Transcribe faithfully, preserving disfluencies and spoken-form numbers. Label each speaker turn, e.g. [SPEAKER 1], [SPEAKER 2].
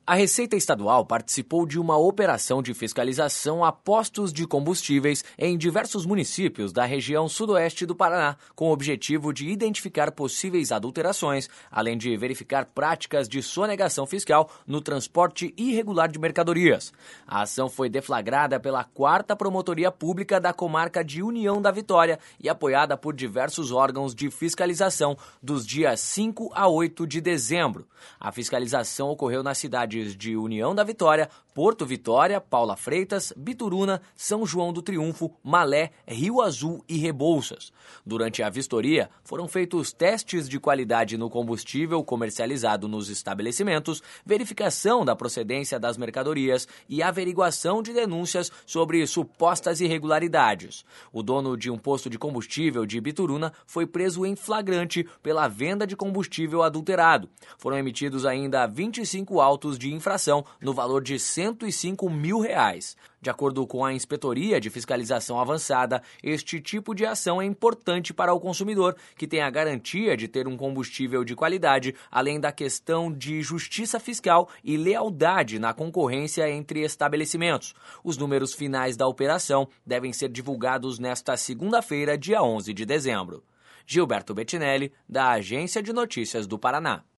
[SPEAKER 1] A Receita Estadual participou de uma operação de fiscalização a postos de combustíveis em diversos municípios da região sudoeste do Paraná, com o objetivo de identificar possíveis adulterações, além de verificar práticas de sonegação fiscal no transporte irregular de mercadorias. A ação foi deflagrada pela quarta Promotoria Pública da comarca de União da Vitória e apoiada por diversos órgãos de fiscalização dos dias cinco a oito de dezembro. A fiscalização ocorreu nas cidades de União da Vitória, Porto Vitória, Paula Freitas, Bituruna, São João do Triunfo, Malé, Rio Azul e Rebouças. Durante a vistoria, foram feitos testes de qualidade no combustível comercializado nos estabelecimentos, verificação da procedência das mercadorias e averiguação de denúncias sobre supostas irregularidades. O dono de um posto de combustível de Bituruna foi preso em flagrante pela venda de combustível adulterado. Foram emitidos ainda vinte e cinco autos de infração no valor de cento e cinco mil reais. De acordo com a Inspetoria de Fiscalização Avançada, este tipo de ação é importante para o consumidor, que tem a garantia de ter um combustível de qualidade, além da questão de justiça fiscal e lealdade na concorrência entre estabelecimentos. Os números finais da operação devem ser divulgados nesta segunda-feira, dia onze de dezembro. Gilberto Bettinelli, da Agência de Notícias do Paraná.